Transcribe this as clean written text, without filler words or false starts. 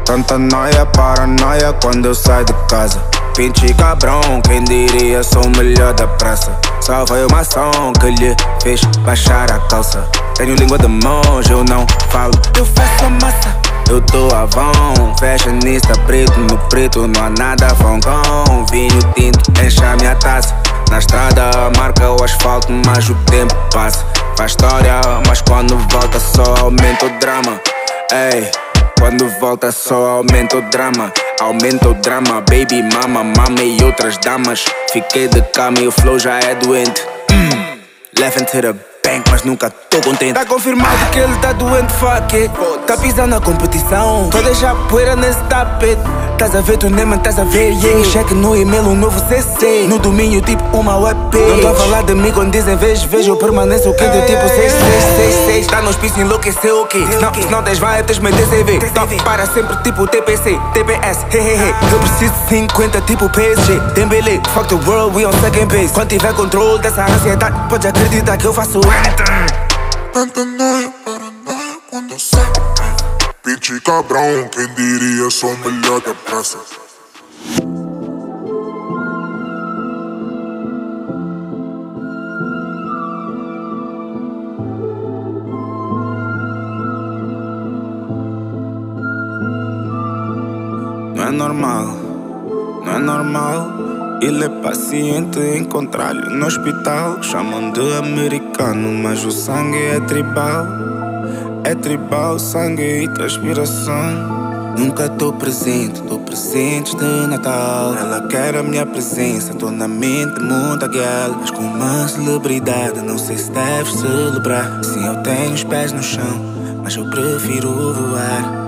Tanta noia, paranoia quando eu saio de casa. Pinche cabrão, quem diria sou o melhor da praça. Só foi uma ação que lhe fez baixar a calça. Tenho língua de monge, eu não falo, eu faço a massa. Eu tô avão, fashionista, preto no preto, não há nada fongão. Vinho tinto, enche a minha taça. Na estrada marca o asfalto, mas o tempo passa. Faz história, mas quando volta só aumenta o drama. Ei, quando volta só aumenta o drama. Aumenta o drama, baby mama, mama e outras damas. Fiquei de cama e o flow já é doente. Laughing to the bank, mas nunca tô contente. Tá confirmado que ele tá doente, fuck it. Tá pisando na competição, tô deixar poeira nesse tapete. Tás a ver, tu nem tás a ver, yeah. Cheque no e-mail, um novo CC. No domínio, tipo uma web page. Não tô a falar de mim quando dizem vejo permanência o quê do tipo 6666. Tá no hospício, enlouqueceu o quê? Se não tens vibe, tens meio TCV. Então para sempre tipo TPC, TPS, hehehe. Eu preciso de 50 tipo PSG. Dembele, fuck the world, we on second base. Quando tiver controle dessa ansiedade, pode acreditar que eu faço anything. Tanta noia, paranoia quando eu saio. Pinche cabrão, quem diria sou o melhor da praça. Não é normal, não é normal. Ele é paciente, encontrar-lhe no hospital. Chamam de americano, mas o sangue é tribal. É tribal, sangue e transpiração. Nunca tô presente de Natal. Ela quer a minha presença, tô na mente muita girl. Mas com uma celebridade, não sei se deves celebrar. Sim, eu tenho os pés no chão, mas eu prefiro voar.